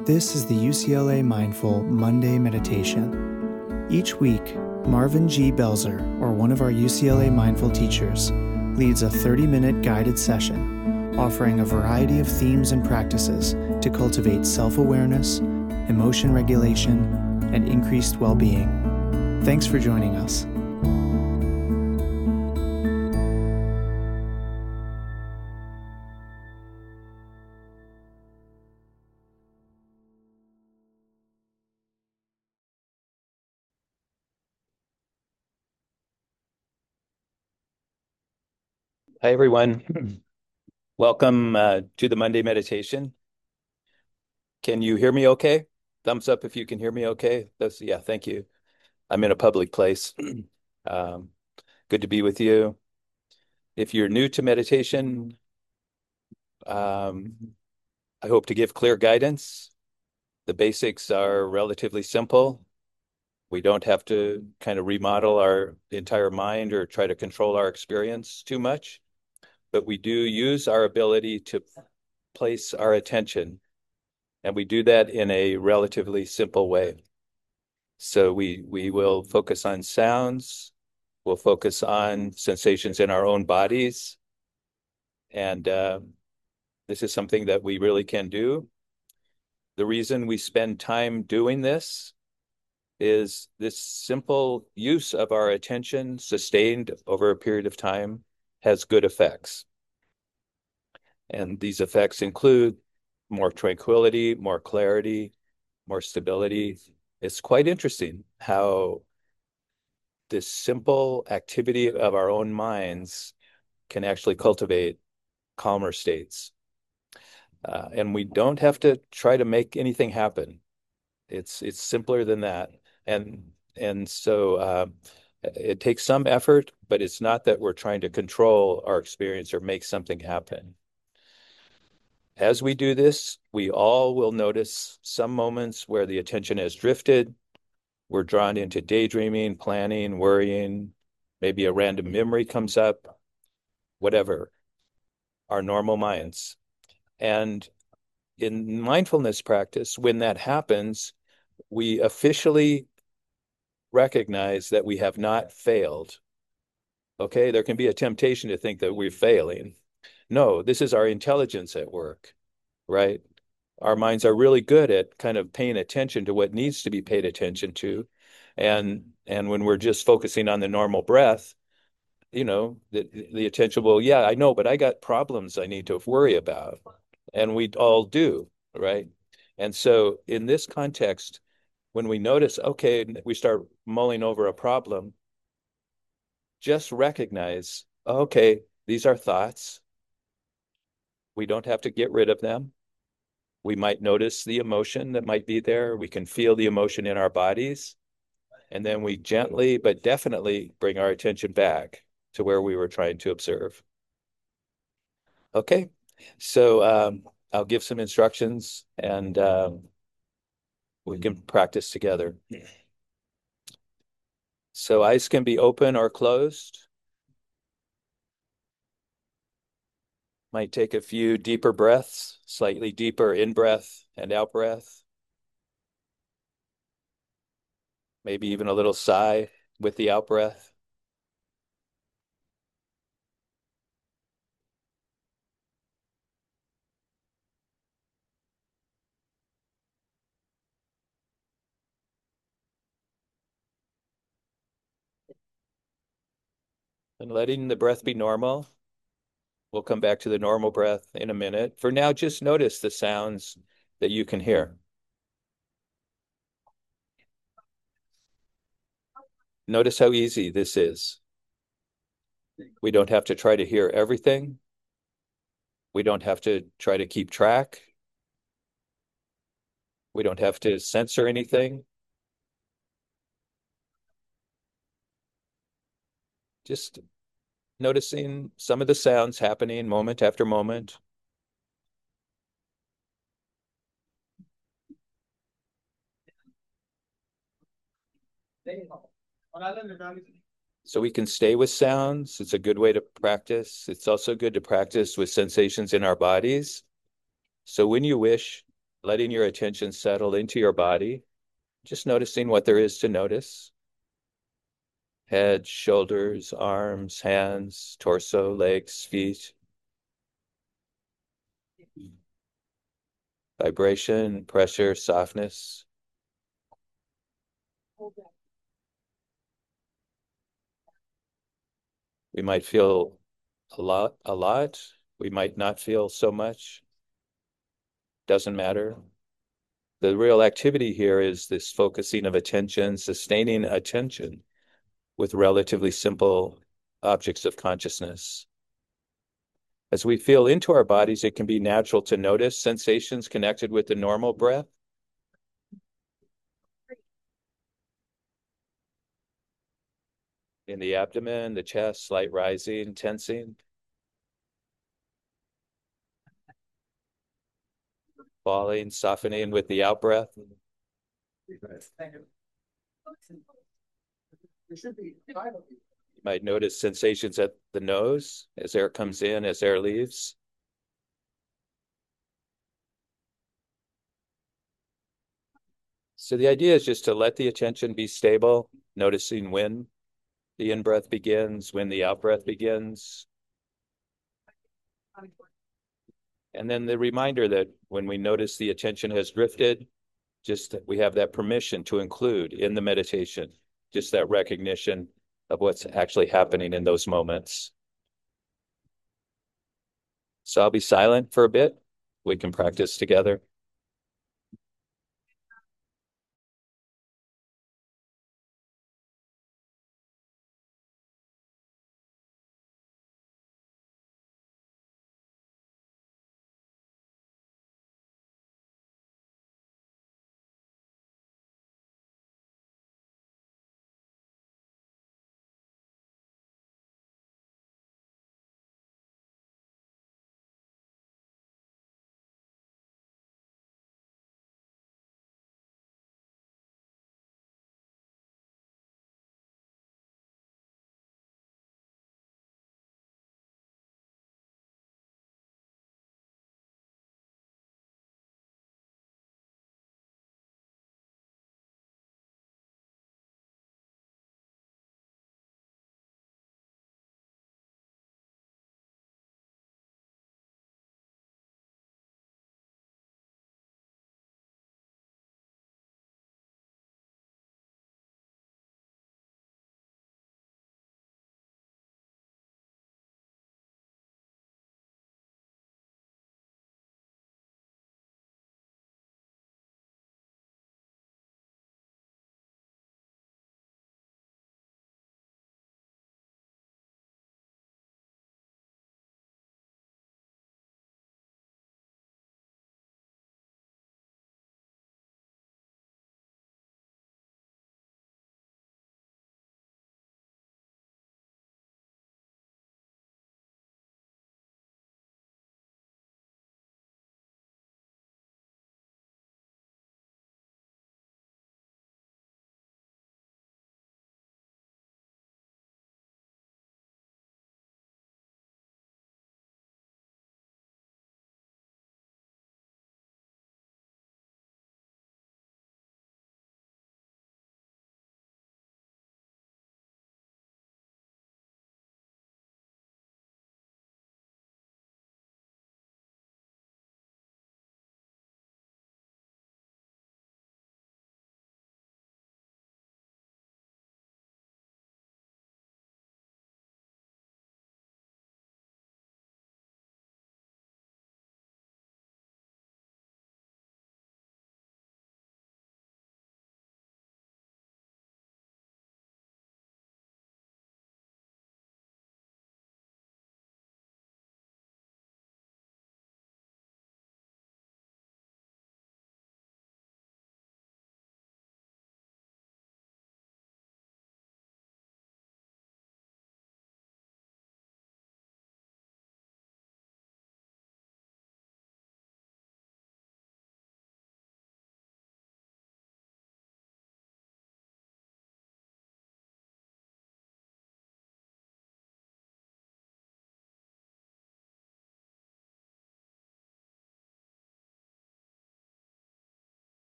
This is the UCLA Mindful Monday Meditation. Each week, Marvin G. Belzer, or one of our UCLA Mindful teachers, leads a 30-minute guided session offering a variety of themes and practices to cultivate self-awareness, emotion regulation, and increased well-being. Thanks for joining us. Hi, everyone. Welcome to the Monday meditation. Can you hear me okay? Thumbs up if you can hear me okay. Yeah, thank you. I'm in a public place. Um, Good to be with you. If you're new to meditation, um, I hope to give clear guidance. The basics are relatively simple. We don't have to kind of remodel our entire mind or try to control our experience too much, but we do use our ability to place our attention. And we do that in a relatively simple way. So we will focus on sounds, we'll focus on sensations in our own bodies, and this is something that we really can do. The reason we spend time doing this is this simple use of our attention sustained over a period of time has good effects. And these effects include more tranquility, more clarity, more stability. It's quite interesting how this simple activity of our own minds can actually cultivate calmer states. And we don't have to try to make anything happen. It's simpler than that. And so it takes some effort, but it's not that we're trying to control our experience or make something happen. As we do this, we all will notice some moments where the attention has drifted. We're drawn into daydreaming, planning, worrying. Maybe a random memory comes up, whatever, our normal minds. And in mindfulness practice, when that happens, we officially recognize that we have not failed. Okay, there can be a temptation to think that we're failing. No, this is our intelligence at work, right? Our minds are really good at kind of paying attention to what needs to be paid attention to. And when we're just focusing on the normal breath, the attention will, yeah, I know, but I got problems I need to worry about. And we all do, right? And so in this context, when we notice, okay, we start mulling over a problem, just recognize, okay, these are thoughts. We don't have to get rid of them. We might notice the emotion that might be there. We can feel the emotion in our bodies. And then we gently but definitely bring our attention back to where we were trying to observe. Okay, so I'll give some instructions and we can practice together. So eyes can be open or closed. Might take a few deeper breaths, slightly deeper in breath and out breath. Maybe even a little sigh with the out breath. And letting the breath be normal. We'll come back to the normal breath in a minute. For now, just notice the sounds that you can hear. Notice how easy this is. We don't have to try to hear everything. We don't have to try to keep track. We don't have to censor anything. Just noticing some of the sounds happening moment after moment. So we can stay with sounds. It's a good way to practice. It's also good to practice with sensations in our bodies. So when you wish, letting your attention settle into your body, just noticing what there is to notice. Head, shoulders, arms, hands, torso, legs, feet. Vibration, pressure, softness. We might feel a lot. We might not feel so much. Doesn't matter. The real activity here is this focusing of attention, sustaining attention with relatively simple objects of consciousness. As we feel into our bodies, it can be natural to notice sensations connected with the normal breath. In the abdomen, the chest, slight rising, tensing. Falling, softening with the out breath. You might notice sensations at the nose as air comes in, as air leaves. So the idea is just to let the attention be stable, noticing when the in-breath begins, when the out-breath begins. And then the reminder that when we notice the attention has drifted, just that we have that permission to include in the meditation, just that recognition of what's actually happening in those moments. So I'll be silent for a bit. We can practice together.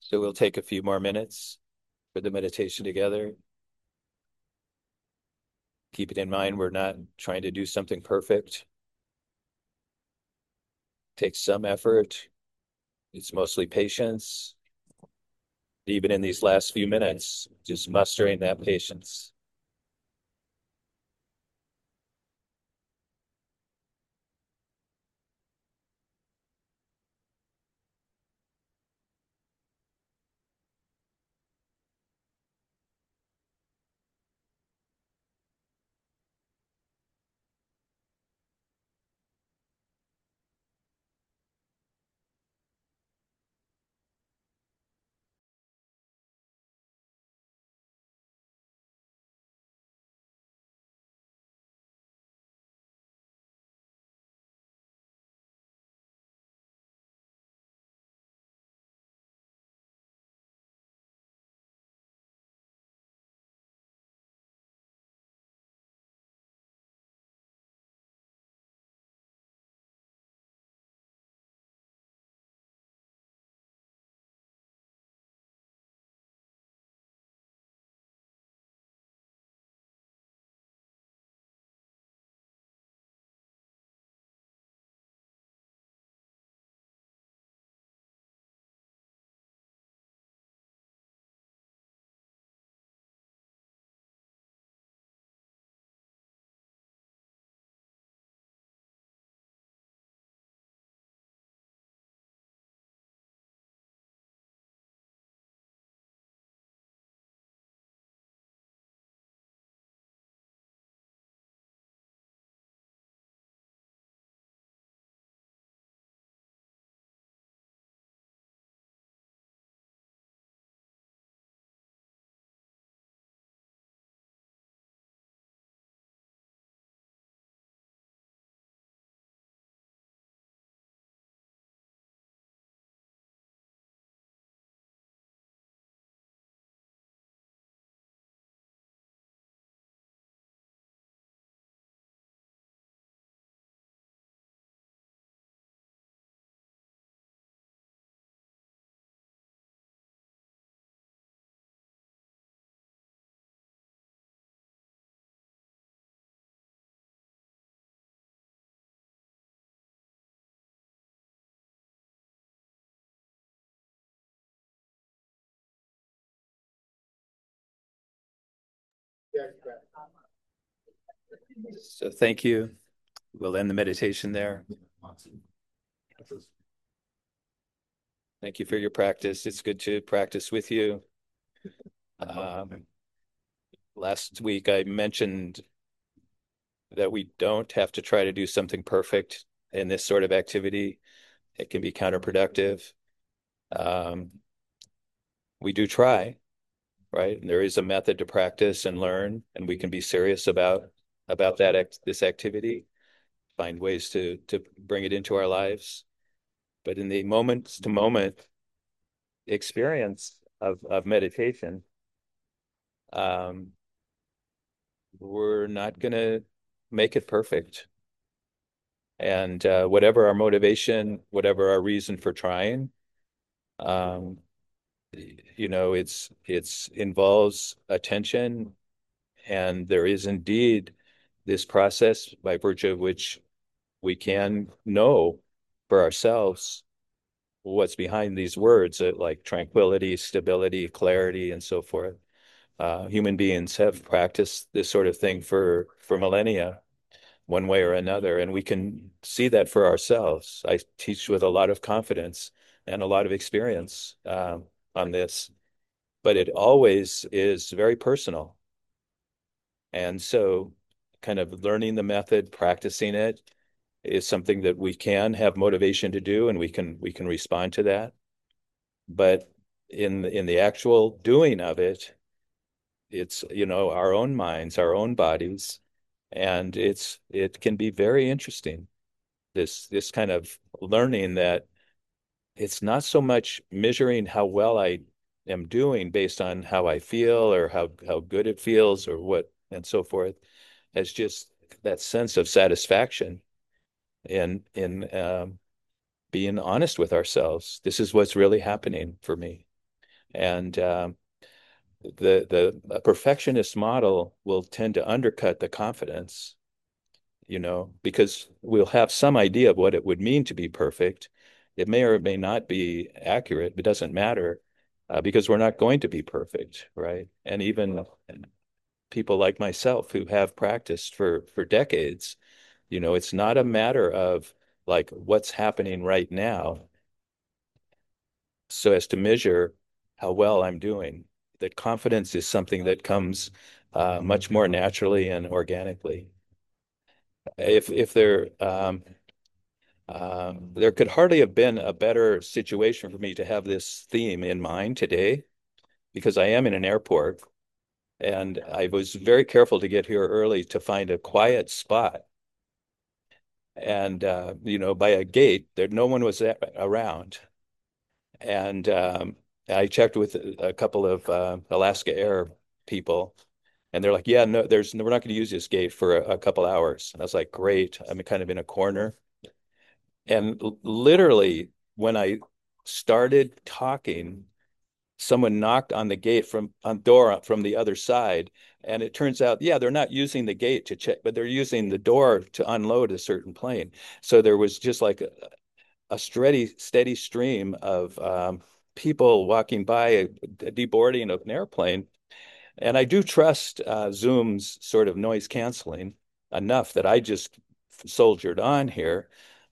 So we'll take a few more minutes for the meditation together. Keep it in mind, we're not trying to do something perfect. Takes some effort. It's mostly patience. Even in these last few minutes, just mustering that patience. So thank you. We'll end the meditation there. Thank you for your practice. It's good to practice with you. Um, Last week I mentioned that we don't have to try to do something perfect in this sort of activity. It can be counterproductive. Um, we do try, right? And there is a method to practice and learn, and we can be serious about this activity, find ways to bring it into our lives. But in the moments to moment experience of meditation, um, we're not going to make it perfect. And whatever our motivation, whatever our reason for trying, um, it's involves attention, and there is indeed this process by virtue of which we can know for ourselves what's behind these words, like tranquility, stability, clarity, and so forth. Human beings have practiced this sort of thing for millennia, one way or another, and we can see that for ourselves. I teach with a lot of confidence and a lot of experience on this, but it always is very personal. And so, kind of learning the method, practicing it, is something that we can have motivation to do, and we can respond to that. But in the actual doing of it, it's our own minds, our own bodies, and it can be very interesting. This kind of learning that it's not so much measuring how well I am doing based on how I feel or how good it feels or what and so forth, as just that sense of satisfaction in being honest with ourselves. This is what's really happening for me. And the perfectionist model will tend to undercut the confidence, because we'll have some idea of what it would mean to be perfect. It may or may not be accurate. It doesn't matter, because we're not going to be perfect, right? And even people like myself who have practiced for decades, it's not a matter of like what's happening right now so as to measure how well I'm doing. That confidence is something that comes much more naturally and organically. If there could hardly have been a better situation for me to have this theme in mind today, because I am in an airport and I was very careful to get here early to find a quiet spot. And, by a gate, no one was around. And I checked with a couple of Alaska Air people, and they're like, yeah, no, we're not going to use this gate for a couple hours. And I was like, great. I'm kind of in a corner. And literally, when I started talking, someone knocked on the gate on door from the other side. And it turns out, yeah, they're not using the gate to check, but they're using the door to unload a certain plane. So there was just like a steady stream of people walking by, deboarding of an airplane. And I do trust Zoom's sort of noise canceling enough that I just soldiered on here.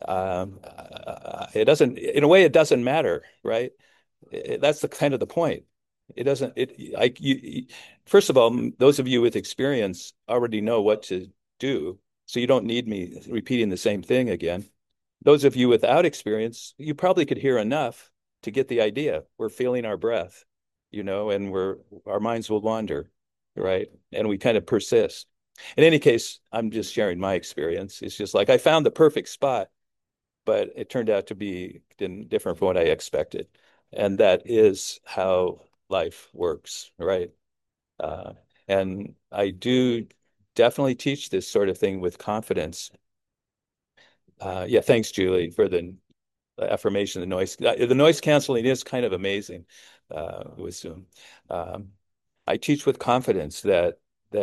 It doesn't, in a way, it doesn't matter, right? That's the kind of the point. It doesn't, first of all, those of you with experience already know what to do. So you don't need me repeating the same thing again. Those of you without experience, you probably could hear enough to get the idea. We're feeling our breath, and our minds will wander, right? And we kind of persist. In any case, I'm just sharing my experience. It's just like I found the perfect spot, but it turned out to be different from what I expected. And that is how life works, right? And I do definitely teach this sort of thing with confidence. Yeah, thanks, Julie, for the affirmation. The noise canceling is kind of amazing with Zoom. I teach with confidence that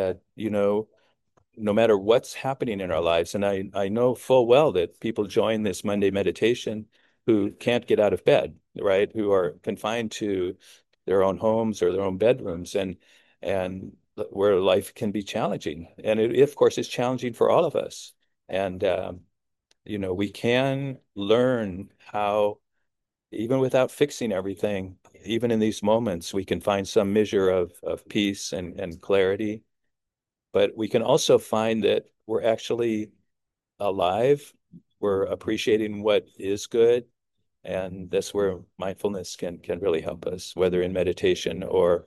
no matter what's happening in our lives, and I know full well that people join this Monday meditation who can't get out of bed, right? Who are confined to their own homes or their own bedrooms, and where life can be challenging, and it of course is challenging for all of us. And we can learn how, even without fixing everything, even in these moments, we can find some measure of peace and clarity. But we can also find that we're actually alive. We're appreciating what is good. And that's where mindfulness can really help us, whether in meditation or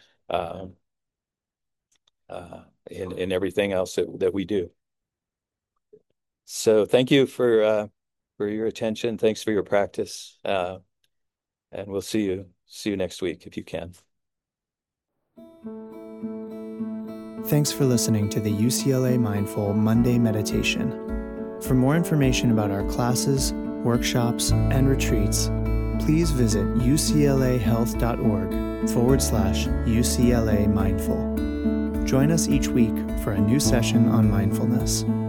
in everything else that we do. So thank you for your attention. Thanks for your practice. And we'll see you next week if you can. Thanks for listening to the UCLA Mindful Monday Meditation. For more information about our classes, workshops, and retreats, please visit uclahealth.org/UCLA Mindful. Join us each week for a new session on mindfulness.